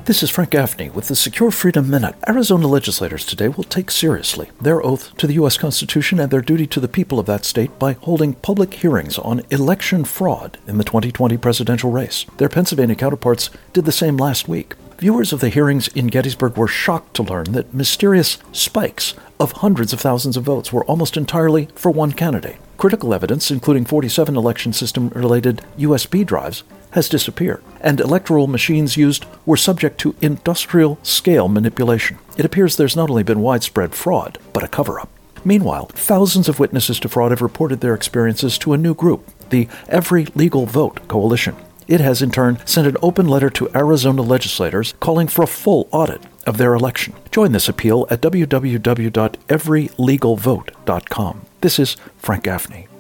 This is Frank Gaffney with the Secure Freedom Minute. Arizona legislators today will take seriously their oath to the U.S. Constitution and their duty to the people of that state by holding public hearings on election fraud in the 2020 presidential race. Their Pennsylvania counterparts did the same last week. Viewers of the hearings in Gettysburg were shocked to learn that mysterious spikes of hundreds of thousands of votes were almost entirely for one candidate. Critical evidence, including 47 election system-related USB drives, has disappeared, and electoral machines used were subject to industrial-scale manipulation. It appears there's not only been widespread fraud, but a cover-up. Meanwhile, thousands of witnesses to fraud have reported their experiences to a new group, the Every Legal Vote Coalition. It has, in turn, sent an open letter to Arizona legislators calling for a full audit of their election. Join this appeal at www.everylegalvote.com. This is Frank Gaffney.